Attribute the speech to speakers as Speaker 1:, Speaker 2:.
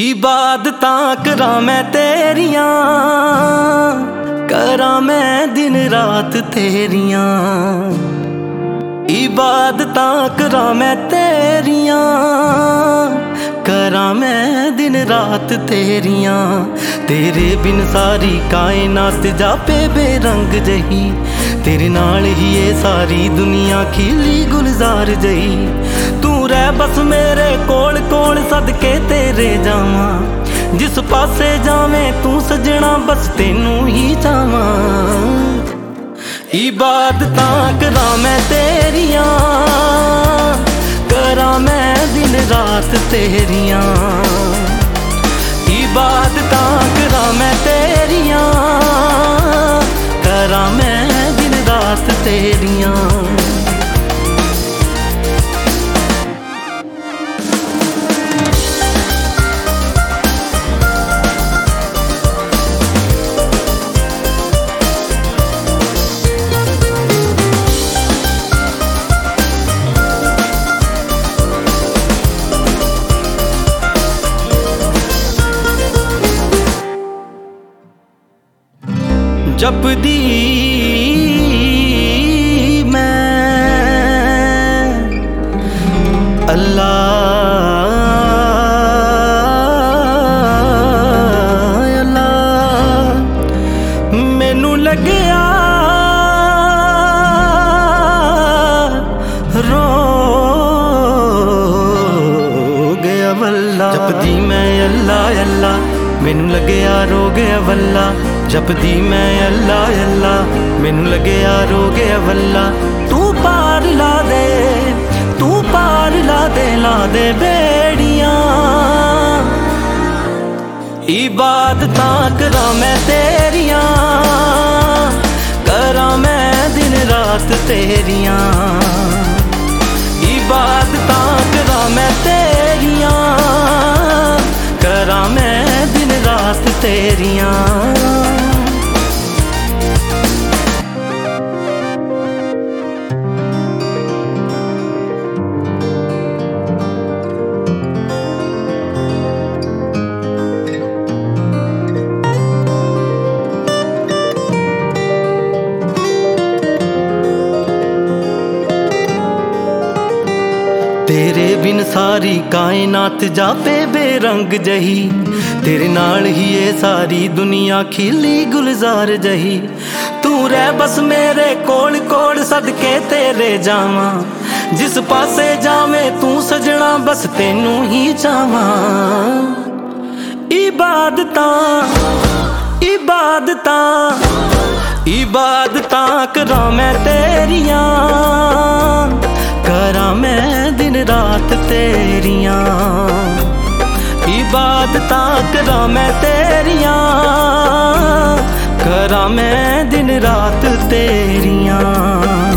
Speaker 1: इबादतां करां मैं तेरियां, करां मैं दिन रात तेरियां। इबादतां करां मैं तेरियां, करां मैं दिन रात तेरियां। तेरे बिन सारी कायनात जापे बेरंग जही, तेरे नाल ही ये सारी दुनिया खिली गुलजार जही। तू रह बस मेरे कोल कोल सदके तेरे जावां, जिस पासे जावें तू सजना बस तेनू ही चावां। इबादतां करां मैं तेरियां, करां मैं दिन रात तेरियां। इबादतां करां मैं तेरियां, करां मैं दिन रात तेरियां। जपदी मैं अल्लाह अल्लाह, मैनू लगया रो गया वल्ला। जपदी मैं अल्लाह अल्लाह, मैनू लगया रो गया वल्ला। जपदी मैं अल्लाह अल्लाह, मैनू लगया रो गया वल्ला। तू पार ला दे, तू पार ला दे बेड़ियां। इबादतां करां मैं तेरियां, करां मैं दिन रात तेरियां। इबादतां करां मैं तेरियां, करां मैं दिन रात तेरियां। तेरे बिन सारी कायनात जापे बेरंग जही, तेरे नाल ही ये सारी दुनिया खिली गुलजार जही। तू रह बस मेरे कोल कोल सदके तेरे जावां, जिस पासे जावें तू सजना बस तेनू ही चावां। इबादतां इबादतां इबादतां करां मैं तेरियां, करां मैं दिन रात तेरियां। इबादतां करां मैं तेरियां, करां मैं दिन रात तेरियां।